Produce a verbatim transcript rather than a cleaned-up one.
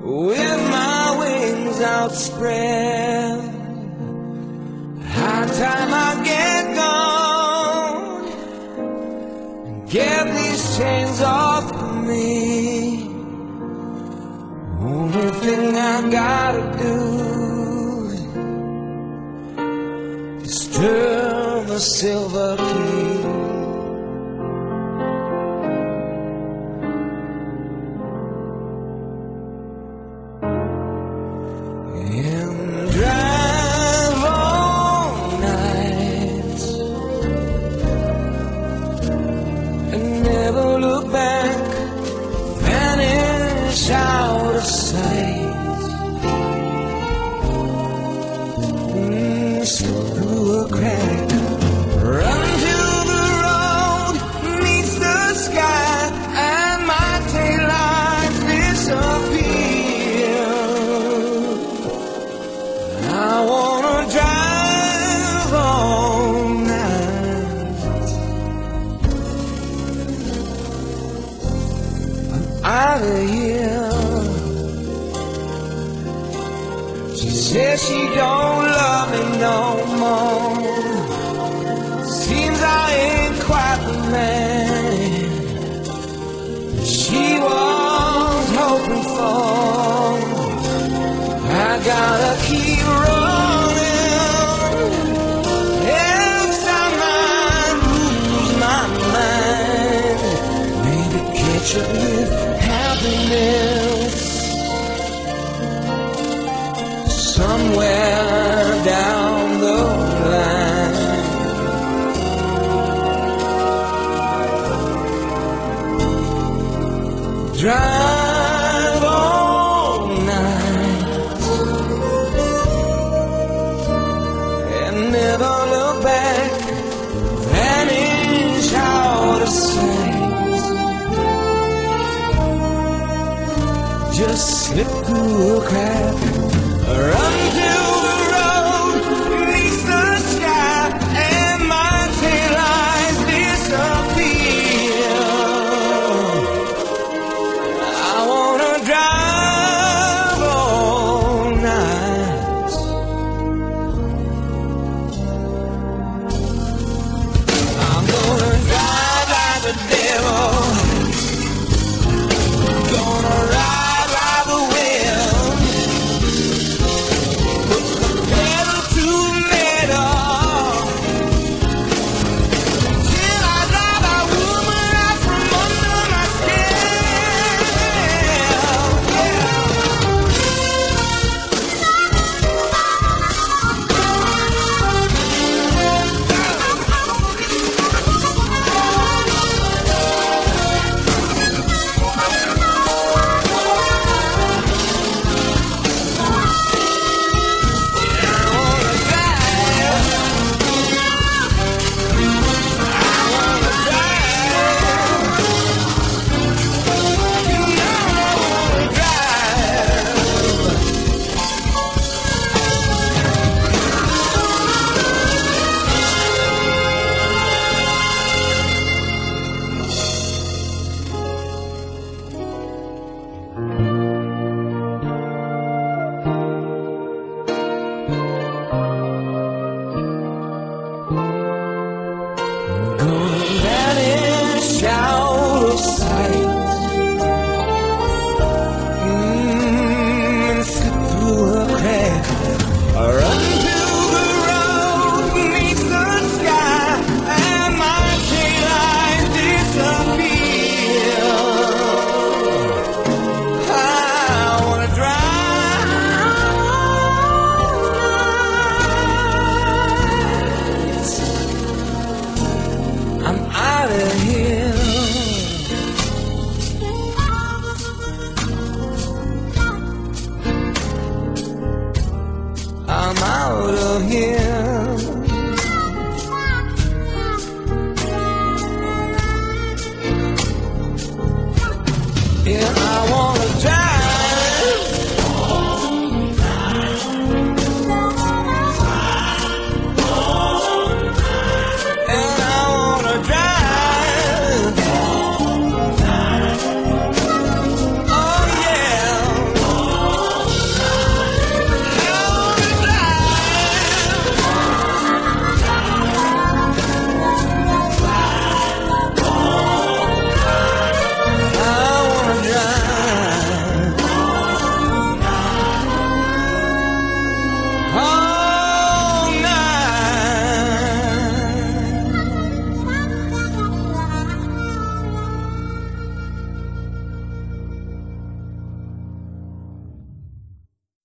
with my wings outspread. High time I get gone and get these chains off of me. Only thing I gotta do is turn the silver key. And drive all night and never look back, vanish out of sight, mm, slip through a crack, run to the road, meets the sky, and my taillights disappear. I wanna drive all night. I'm out of here. She says she don't love me no more. Seems I ain't quite the man she was hoping for. I gotta keep running. Every time I lose my mind, maybe catch up with happiness somewhere down the line. Drive all night and never look back, vanish out of sight, just slip through a crack, run to the road, meets the sky, and my taillights disappear. I wanna drive all night. I'm gonna drive like the devil, gonna ride like the wind, put the pedal to the metal, till I drive that woman out from under my skin. Gonna vanish out of sight, mm, and slip through a crack, run to the road, meets the sky, and my taillights disappear. I wanna drive all night. I'm out of here. I'm out of here.